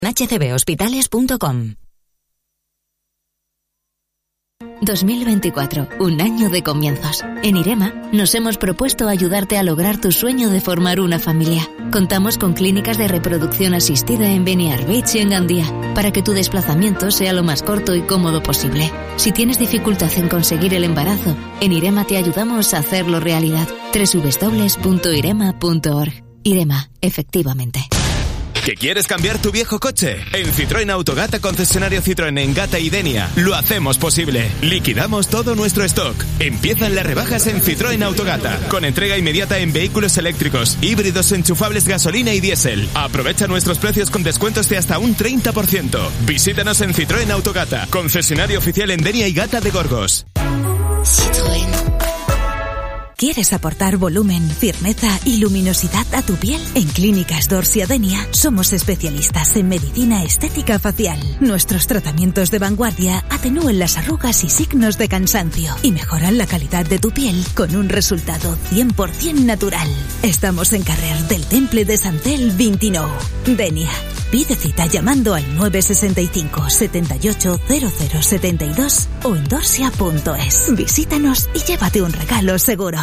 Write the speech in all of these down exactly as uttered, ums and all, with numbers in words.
h c b hospitales punto com. dos mil veinticuatro, un año de comienzos. En IREMA nos hemos propuesto ayudarte a lograr tu sueño de formar una familia. Contamos con clínicas de reproducción asistida en Beniar Beach y en Gandía, para que tu desplazamiento sea lo más corto y cómodo posible. Si tienes dificultad en conseguir el embarazo, en IREMA te ayudamos a hacerlo realidad. doble u doble u doble u punto irema punto org. IREMA, efectivamente. ¿Que quieres cambiar tu viejo coche? En Citroën Autogata, concesionario Citroën en Gata y Denia, lo hacemos posible. Liquidamos todo nuestro stock. Empiezan las rebajas en Citroën Autogata, con entrega inmediata en vehículos eléctricos, híbridos enchufables gasolina y diésel. Aprovecha nuestros precios con descuentos de hasta un treinta por ciento. Visítanos en Citroën Autogata, concesionario oficial en Denia y Gata de Gorgos. Citroën. ¿Quieres aportar volumen, firmeza y luminosidad a tu piel? En Clínicas Dorsia Denia somos especialistas en medicina estética facial. Nuestros tratamientos de vanguardia atenúan las arrugas y signos de cansancio y mejoran la calidad de tu piel con un resultado cien por ciento natural. Estamos en Carrer del Temple de Santel veintinueve. Denia. Pide cita llamando al nueve seis cinco, setenta y ocho, cero cero setenta y dos o en dorsia punto es. Visítanos y llévate un regalo seguro.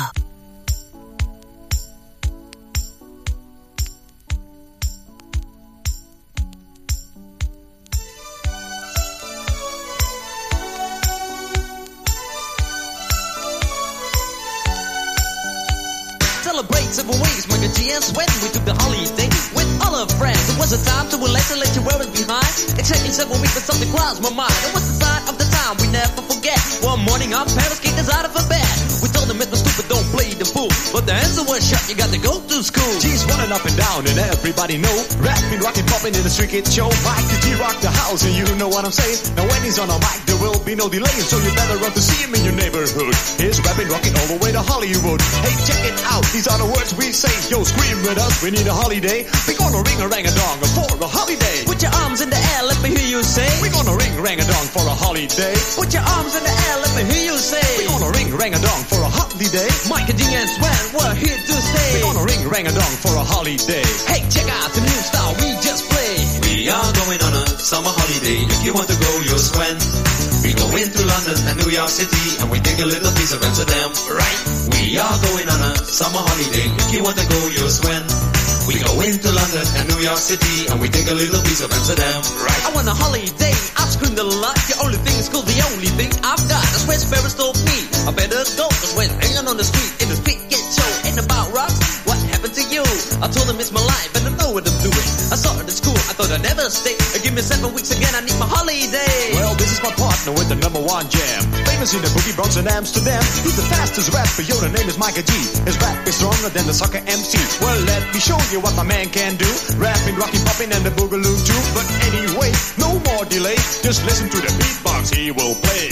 Celebrate several ways, Michael G and Sweat. We took the holiday with all our friends. It was a time to relax and let your worries behind. Exactly several weeks, but something crossed my mind. It was the sign of the time we never forget. One morning our parents kicked us out of a bed. We told them it's not stupid, don't play the fool. But the answer was shut, you got to go to school. G's running up and down and everybody know. Rapping, rocking, popping in the street kid show. Mike the G rock the house and you know what I'm saying. Now when he's on a mic there will be no delay. So you better run to see him in your neighborhood. He's rapping, rocking all the way to Hollywood. Hey, check it out, these are the words we say. Yo, scream with us, we need a holiday. We gonna ring a rang a dong for a holiday. Put your arms in the air, let me hear you say. We gonna ring rang a dong for a holiday. Put your arms in the air, let me hear you say. We gonna ring rang a dong for a holiday. Mike and G and Swan, we're here to stay. We gonna ring rang a dong for a holiday. Hey, check out the new style we just played. We are going on a summer holiday. If you want to go, you'll swim. We go into London and New York City and we take a little piece of Amsterdam, right? We are going on a summer holiday. If you want to go, you'll swim. We go into London and New York City and we take a little piece of Amsterdam, right? I want a holiday, I've screamed a lot. The only thing is cool, the only thing I've got. That's where Sparrows told me I better go. Cause when hanging on the street, in the street get show. Ain't about rocks, what happened to you? I told them it's my life and I know what I'm doing. I started at school, I thought I'd never stay. Give me seven weeks again, I need my holiday. Well, this is my partner with the number one jam. Famous in the boogie Bronx and Amsterdam. He's the fastest rapper, yo, the name is Micah G. His rap is stronger than the soccer M C. Well, let me show you what my man can do. Rapping, rocking, popping, and the boogaloo too. But anyway, no more delay. Just listen to the beatbox he will play.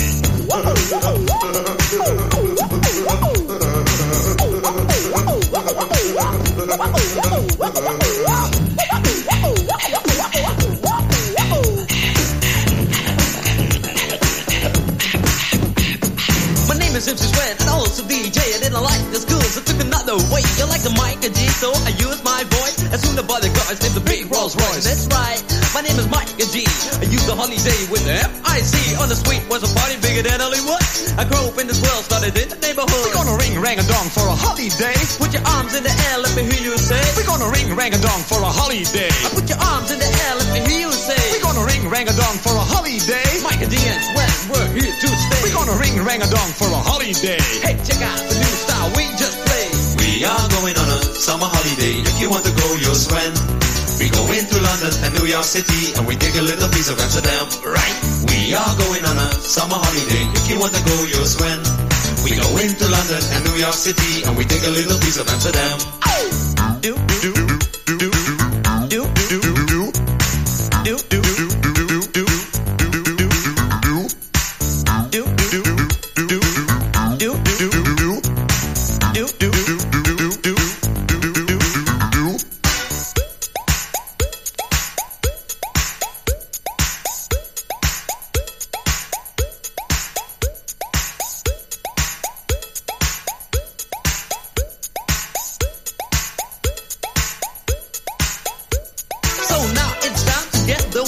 Simpsons went and also D J. I didn't like the school, so took another way. You like the mic and G, so I used my voice. As soon as I bought the cars, named the big Rolls Royce. That's right, my name is Mike and G. I used the holiday with the F I C. On the street was a party bigger than Hollywood. I grew up in this world, started in the neighborhood. We're gonna ring rang a dong for a holiday. Put your arms in the air, let me hear you say. We're gonna ring rang a dong for a holiday. I put your arms in the air, let me hear you say. We're gonna ring rang a dong for a holiday. Mike and D and Sweat, we're here to stay. We're gonna ring rang a dong for a holiday. Hey, check out the new style we just played. We are going on a summer holiday. If you want to go, you'll swim. We go into London and New York City and we take a little piece of Amsterdam, right? We are going on a summer holiday. If you want to go, you'll swim. We go into London and New York City and we take a little piece of Amsterdam.